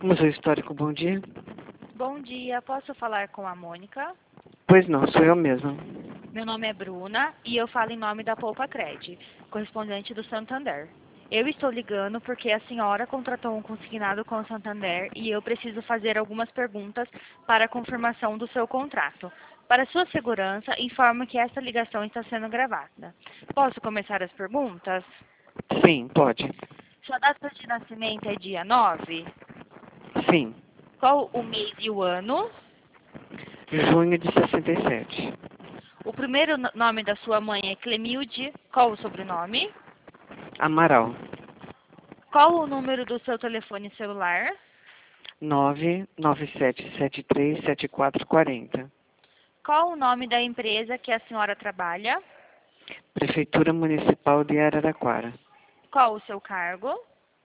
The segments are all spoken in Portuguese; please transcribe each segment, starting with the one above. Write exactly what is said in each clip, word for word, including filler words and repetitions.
Museu Histórico, bom dia. Bom dia, posso falar com a Mônica? Pois não, sou eu mesma. Meu nome é Bruna e eu falo em nome da Poupa Cred, correspondente do Santander. Eu estou ligando porque a senhora contratou um consignado com o Santander e eu preciso fazer algumas perguntas para a confirmação do seu contrato. Para sua segurança, informo que esta ligação está sendo gravada. Posso começar as perguntas? Sim, pode. Sua data de nascimento é dia nove? Sim, Qual o mês e o ano? junho de sessenta e sete. O primeiro no- nome da sua mãe é Clemilde. Qual o sobrenome? Amaral, Qual o número do seu telefone celular? nove nove sete sete três sete quatro quatro zero. Qual o nome da empresa que a senhora trabalha? Prefeitura Municipal de Araraquara. Qual o seu cargo?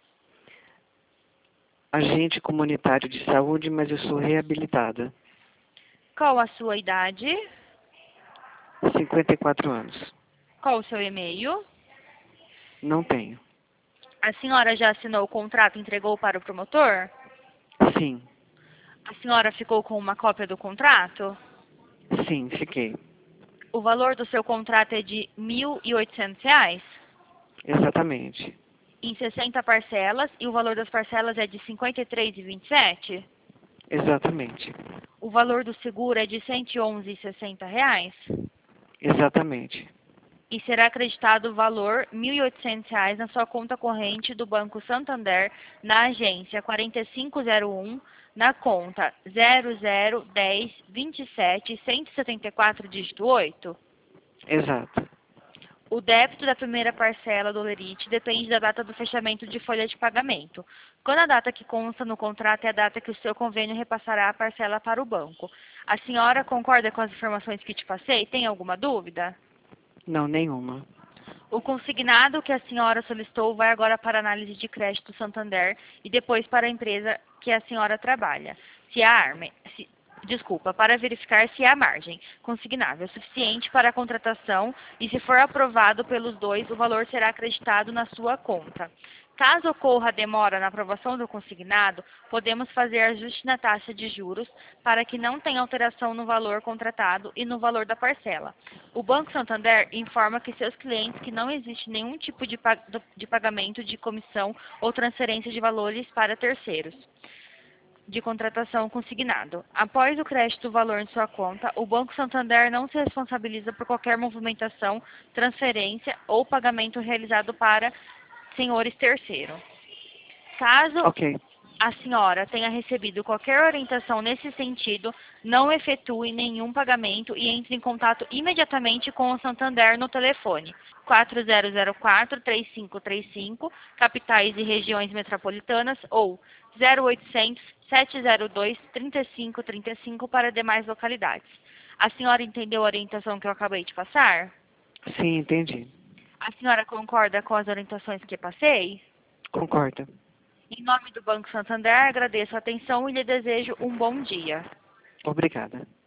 Agente comunitário de saúde, mas eu sou reabilitada. Qual a sua idade? cinquenta e quatro anos. Qual o seu e-mail? Não tenho. A senhora já assinou o contrato e entregou para o promotor? Sim, A senhora ficou com uma cópia do contrato? sim, fiquei. O valor do seu contrato é de mil e oitocentos reais? Exatamente. Em sessenta parcelas, e o valor das parcelas é de cinquenta e três reais e vinte e sete centavos? Exatamente. O valor do seguro é de cento e onze reais e sessenta centavos? Exatamente. E será acreditado o valor mil e oitocentos reais na sua conta corrente do Banco Santander, na agência quarenta e cinco zero um, na conta zero zero dez vinte e sete cento e setenta e quatro, dígito oito. Exato. O débito da primeira parcela do Lerite depende da data do fechamento de folha de pagamento. Quando a data que consta no contrato é a data que o seu convênio repassará a parcela para o banco. A senhora concorda com as informações que te passei? Tem alguma dúvida? Não, nenhuma. O consignado que a senhora solicitou vai agora para a análise de crédito Santander e depois para a empresa que a senhora trabalha. Se a arme, se, desculpa, para verificar se há margem consignável suficiente para a contratação e se for aprovado pelos dois, o valor será acreditado na sua conta. Caso ocorra demora na aprovação do consignado, podemos fazer ajuste na taxa de juros para que não tenha alteração no valor contratado e no valor da parcela. O Banco Santander informa que seus clientes que não existe nenhum tipo de, pag de pagamento de comissão ou transferência de valores para terceiros de contratação consignado. Após o crédito do valor em sua conta, o Banco Santander não se responsabiliza por qualquer movimentação, transferência ou pagamento realizado para senhores terceiro. Caso Ok. a senhora tenha recebido qualquer orientação nesse sentido, não efetue nenhum pagamento e entre em contato imediatamente com o Santander no telefone quatro zero zero quatro, três cinco três cinco, capitais e regiões metropolitanas, ou zero oitocentos, sete zero dois, trinta e cinco trinta e cinco para demais localidades. A senhora entendeu a orientação que eu acabei de passar? Sim, entendi. A senhora concorda com as orientações que passei? Concordo. Em nome do Banco Santander, agradeço a atenção e lhe desejo um bom dia. Obrigada.